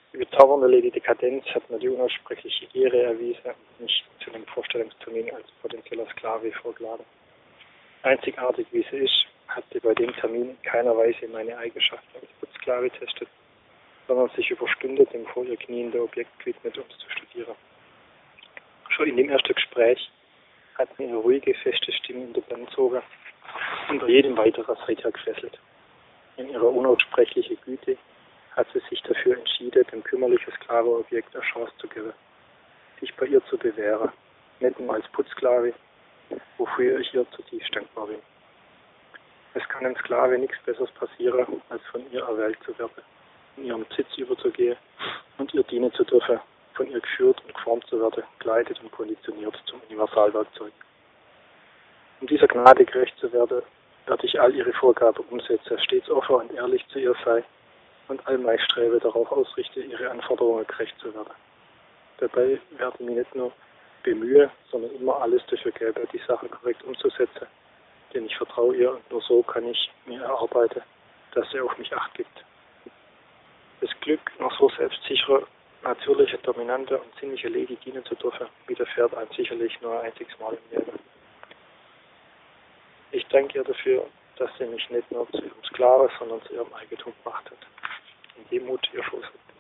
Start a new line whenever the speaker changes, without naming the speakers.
Die bezaubernde Lady Dekadenz hat mir die unaussprechliche Ehre erwiesen und mich zu einem Vorstellungstermin als potenzieller Sklave vorgeladen. Einzigartig wie sie ist, hat sie bei dem Termin in keiner Weise meine Eigenschaften als Putzsklave getestet, sondern sich über Stunden dem vor ihr kniende Objekt gewidmet, um es zu studieren. Schon in dem ersten Gespräch hat mir ihre ruhige, feste Stimme in den Bann gezogen und jedem weiteren seither gefesselt. In ihrer unaussprechlichen Güte hat sie sich dafür entschieden, dem kümmerlichen Sklavenobjekt eine Chance zu geben, sich bei ihr zu bewähren, nicht nur als Putzsklave, wofür ich ihr zutiefst dankbar bin. Es kann einem Sklave nichts Besseres passieren, als von ihr erwählt zu werden, in ihrem Besitz überzugehen und ihr dienen zu dürfen, von ihr geführt und geformt zu werden, geleitet und konditioniert zum Universalwerkzeug. Um dieser Gnade gerecht zu werden, werde ich all ihre Vorgaben umsetzen, stets offen und ehrlich zu ihr sein und all mein Streben darauf ausrichten, ihre Anforderungen gerecht zu werden. Dabei werde ich mich nicht nur bemühen, sondern immer alles dafür geben, die Sache korrekt umzusetzen, denn ich vertraue ihr und nur so kann ich mir erarbeiten, dass sie auf mich Acht gibt. Das Glück, noch so selbstsicherer, natürlicher, dominanter und ziemlicher Lady dienen zu dürfen, widerfährt einem sicherlich nur ein einziges Mal im Leben. Ich danke ihr dafür, dass sie mich nicht nur zu ihrem Sklaven, sondern zu ihrem Eigentum gemacht hat. In Demut, ihr Schoß.